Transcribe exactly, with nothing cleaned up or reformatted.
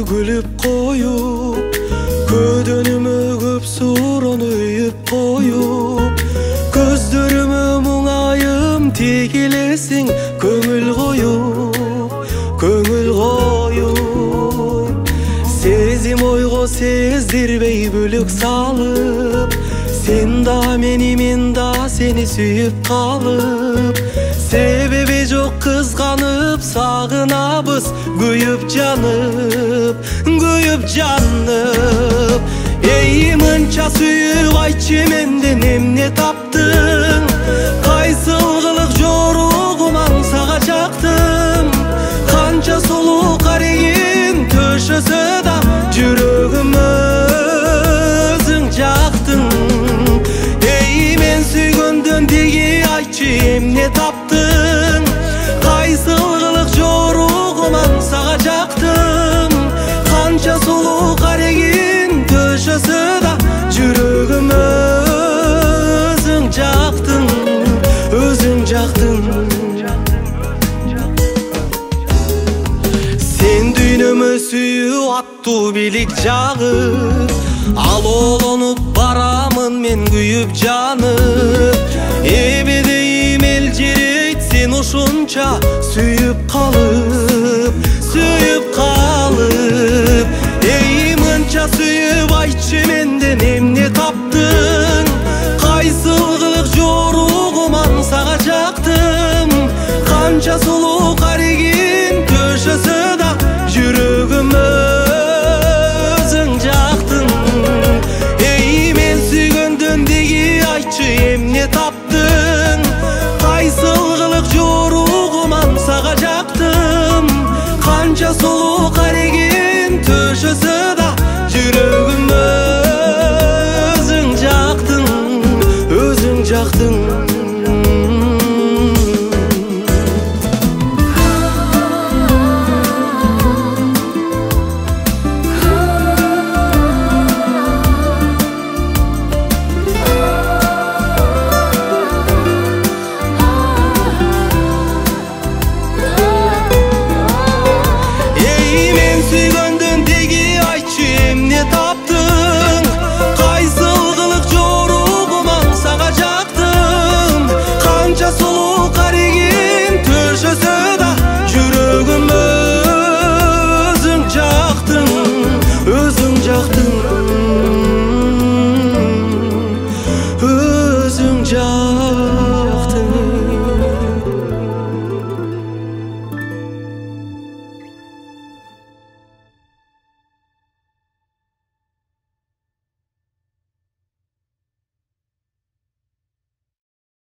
күлүп коюп, көдөнүмө көп суроону үйүп коюп, көздөрүмө мұңайым тегилесиң, көңүл коюп, көңүл коюп. Сезим ойго сездирбей бөлүк салып, сен да мени, мен да сени сүйүп калып, себеби жок кызганып сагынабыз, күйүп жанып, күйүп жанып. Эй мынча сүйүп айтчы менден эмне таптың, кайсыл кылык жоругуман сага чактым, канча сулуу карегин төшөсө да жүрөгүмө өзүң жактың. Эй мен сүйгөндөн тиги айтчы эмне таптың, кайсыл кылык жоругуман сага чактым, канча сулуу карегин төшөсө да жүрөгүмө өзүң жактың, өзүң жактың. Сен дүйнөмө сүйүү аттуу бийлик жагып, ал олонуп барамын мен күйүп жанып. Эбедейим элжирейт сен ушунча сүйүп калып, сүйүп калып.